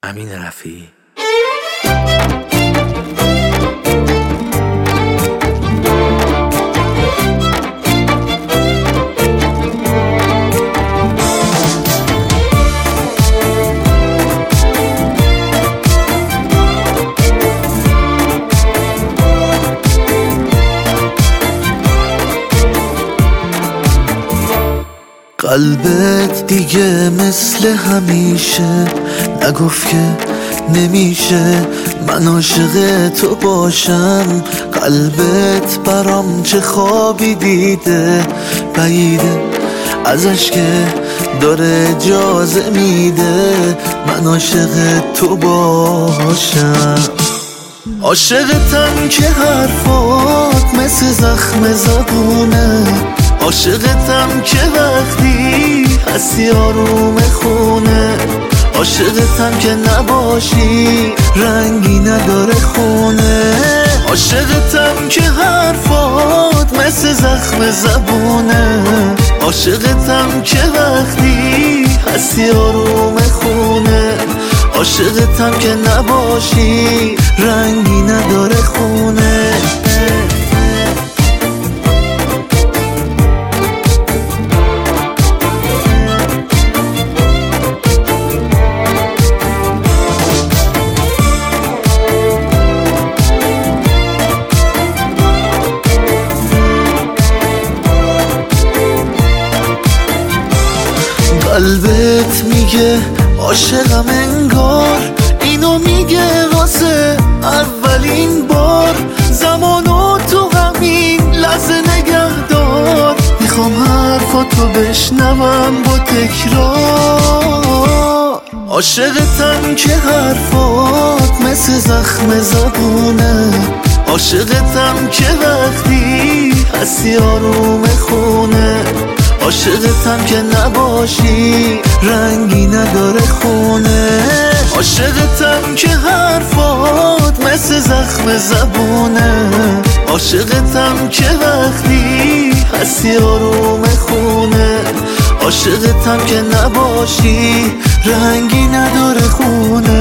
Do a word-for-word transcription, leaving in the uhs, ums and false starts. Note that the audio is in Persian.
امین رفیعی. قلبت دیگه مثل همیشه نگفت که نمیشه من عاشق تو باشم. قلبت برام چه خوابی دیده، بعیده ازش که داره اجازه میده من عاشق تو باشم. عاشقتم که حرفات مثل زخم زبونه، عاشقتم که وقتی هستی آروم خونه، عاشقتم که نباشی رنگی نداره خونه، عاشقتم که حرفات مثل زخم زبونه، عاشقتم که وقتی هستی آروم خونه، عاشقتم که نباشی رنگی نداره خونه. قلبت میگه عاشقم انگار، اینو میگه واسه اولین بار. زمانو تو همین لحظه نگهدار، میخوام حرفاتو بشنوم با تکرار. عاشقتم که حرفات مثل زخم زبونه، عاشقتم که وقتی هستی آروم خونه، عاشقتم که نباشی رنگی نداره خونه، عاشقتم که حرفات مثل زخم زبونه، عاشقتم که وقتی هستی آروم خونه، عاشقتم که نباشی رنگی نداره خونه.